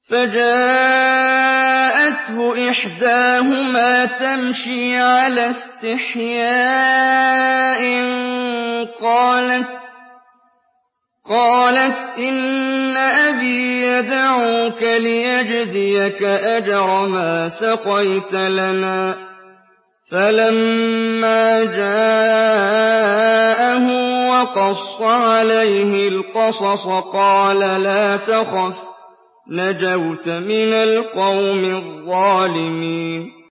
فَجَاءَتْهُ إِحْدَاهُمَا تَمْشِي عَلَى اسْتِحْيَاءٍ قَالَتْ إِنَّ أَبِي يَدْعُوكَ لِيَجْزِيَكَ أَجْرَ مَا سَقَيْتَ لَنَا ۚ فَلَمَّا جَاءَهُ وَقَصَّ عَلَيْهِ الْقَصَصَ قَالَ لَا تَخَفْ ۖ نَجَوْتَ مِنَ الْقَوْمِ الظَّالِمِينَ